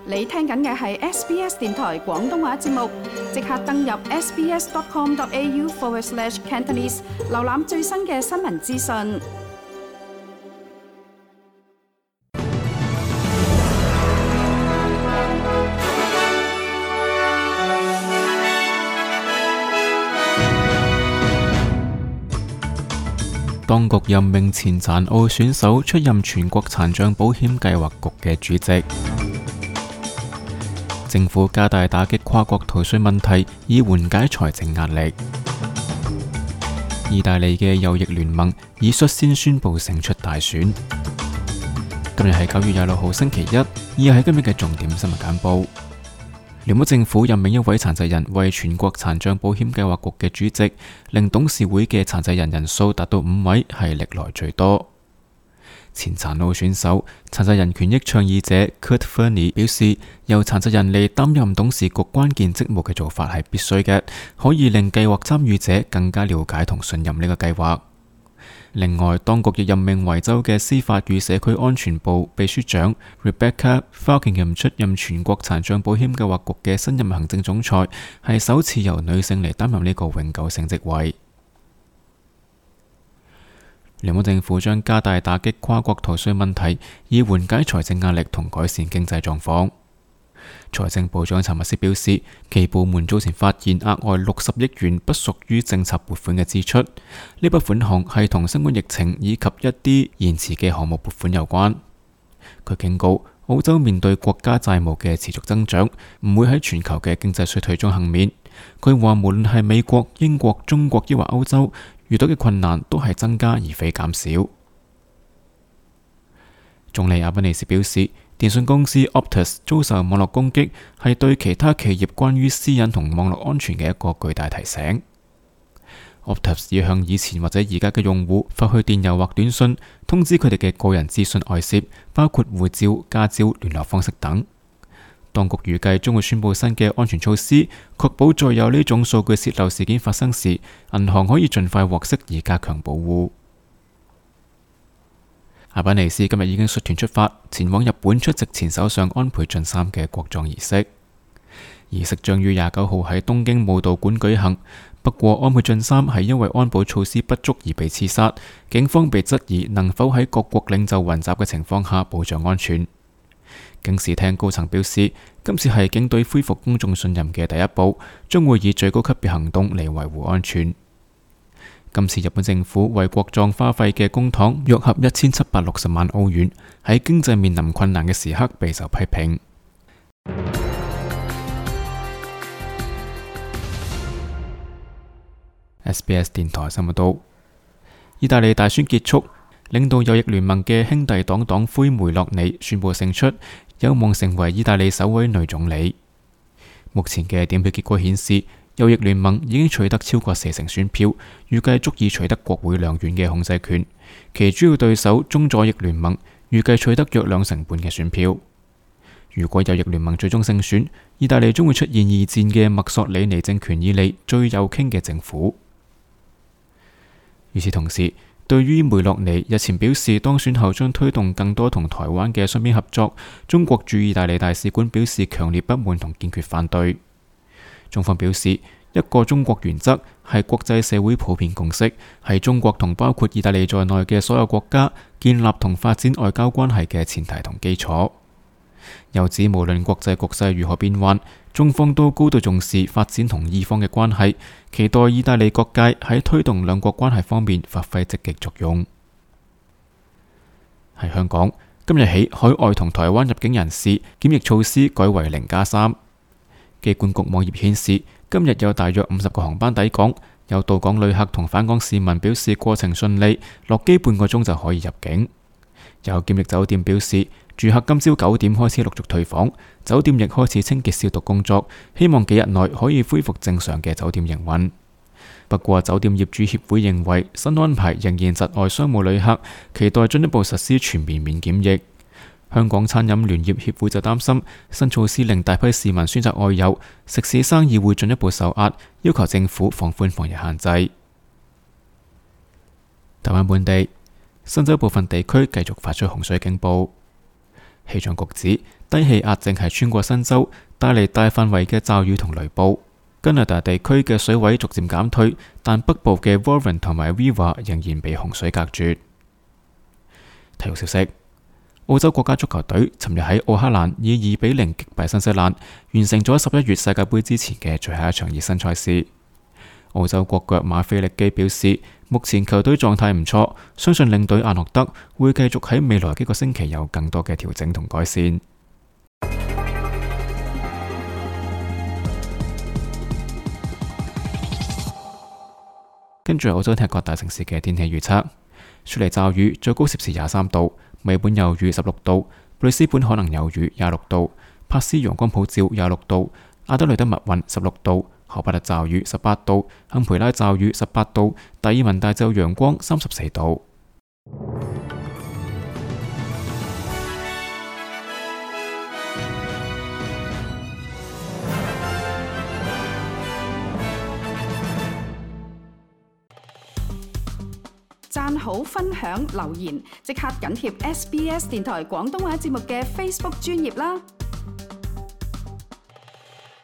你聽緊嘅係 SBS 電台廣東話節目，即刻登入 sbs.com.au/Cantonese 瀏覽最新嘅新聞資訊。 當局任命前殘奧選手出任全國殘障保險計劃局嘅主席。政府加大打擊跨國逃稅問題，以緩解財政壓力。意大利嘅右翼聯盟已率先宣布勝出大選。今日係9月26號星期一，以下係今日嘅重點新聞簡報。聯邦政府任命一位殘疾人為全國殘障保險計劃局嘅主席，令董事會嘅殘疾人人數達到5位，係歷來最多。前殘奧選手、殘疾人權益倡議者 Kurt Fernie 表示，由殘疾人嚟擔任董事局關鍵職務嘅做法係必須嘅，可以令計劃參與者更加了解同信任呢個計劃。另外，當局亦任命維州嘅司法與社區安全部秘書長 Rebecca Falkingham 出任全國殘障保險計劃局嘅新任行政總裁，係首次由女性嚟擔任呢個永久性職位。聯邦政府將加大打擊跨國逃稅問題，以緩解財政壓力同改善經濟狀況。財政部長查密斯表示，其部門早前發現額外60億元不屬於政策撥款嘅支出，呢筆款項係同新冠疫情以及一啲延遲嘅項目撥款有關。佢警告，澳洲面對國家債務嘅持續增長，唔會喺全球嘅經濟衰退中幸免。佢話無論係美國、英國、中國抑或歐洲，遇到嘅困難都係增加而非減少。總理阿賓尼斯表示，電信公司 Optus 遭受網絡攻擊，係對其他企業關於私隱同網絡安全嘅一個巨大提醒。Optus 要向以前或者而家嘅用戶發去電郵或短信，通知佢哋嘅個人資訊外泄，包括護照、駕照、聯絡方式等。當局預計將會宣布新嘅安全措施，確保再有呢種數據泄漏事件發生時，銀行可以盡快獲釋而加強保護。阿賓尼斯今日已經率團出發，前往日本出席前首相安倍晉三嘅國葬儀式。儀式將於29號喺東京武道館舉行。不過，安倍晉三係因為安保措施不足而被刺殺，警方被質疑能否喺各國領袖雲集嘅情況下保障安全。警視廳高層表示，今次係警隊恢復公眾信任嘅第一步，將會以最高級別行動嚟維護安全。今次日本政府為國葬花費嘅公帑約合1760萬澳元，喺經濟面臨困難嘅時刻備受批評。SBS 電台新聞道，意大利大選結束，領導右翼聯盟嘅兄弟黨黨魁梅洛尼宣布勝出，有望成為意大利首位女總理。目前嘅點票結果顯示，右翼聯盟已經取得超過40%選票，預計足以取得國會兩院嘅控制權。其主要對手中左翼聯盟預計取得約2成半嘅選票。如果右翼聯盟最終勝選，意大利將會出現二戰嘅墨索里尼政權以嚟最右傾嘅政府。與此同時，對於梅洛尼日前表示當選後將推動更多同台灣嘅雙邊合作，中國駐意大利大使館表示強烈不滿同堅決反對。中方表示，一個中國原則係國際社會普遍共識，係中國同包括意大利在內嘅所有國家建立同發展外交關係嘅前提同基礎。又指無論國際局勢如何變幻，中方都高度重視發展同意方嘅關係，期待意大利各界喺推動兩國關係方面發揮積極作用。喺香港，今日起海外同台灣入境人士檢疫措施改為0+3。機管局網頁顯示，今日有大約50個航班抵港，有到港旅客同返港市民表示過程順利，落機半個鐘就可以入境。有檢疫酒店表示，住客今朝9點開始陸續退房，酒店亦開始清潔消毒工作，希望幾日內可以恢復正常嘅酒店營運。不過，酒店業主協會認為新安排仍然窒礙商務旅客，期待進一步實施全面免檢疫。香港餐飲聯業協會就擔心新措施令大批市民選擇外遊，食肆生意會進一步受壓，要求政府放寬防疫限制。台灣本地新州部分地區繼續發出洪水警報。 氣象局指低氣壓正係穿過新州，帶嚟大範圍嘅驟雨同雷暴。加拿大地區嘅水位逐漸減退，但北部嘅 Warren 同埋 Viva 仍然被洪水隔絕。體育消息：澳洲國家足球隊尋日喺奧克蘭以2-0擊敗新西蘭，完成咗11月世界盃之前嘅最後一場熱身賽事。澳洲國腳馬菲力基表示，目前球隊狀態唔錯，相信領隊阿諾德會繼續喺未來幾個星期有更多嘅調整同改善。跟住澳洲踢各大城市嘅天氣預測：雪梨驟雨，最高攝氏23度；墨爾本有雨16度；布里斯本可能有雨26度；珀斯陽光普照26度；阿德雷德密雲16度；荷巴特驟雨18度；坎培拉驟雨18度；達爾文大晝陽光34度。 讚好、分享、留言，即刻緊貼SBS 電台廣東話節目嘅 Facebook 專頁啦！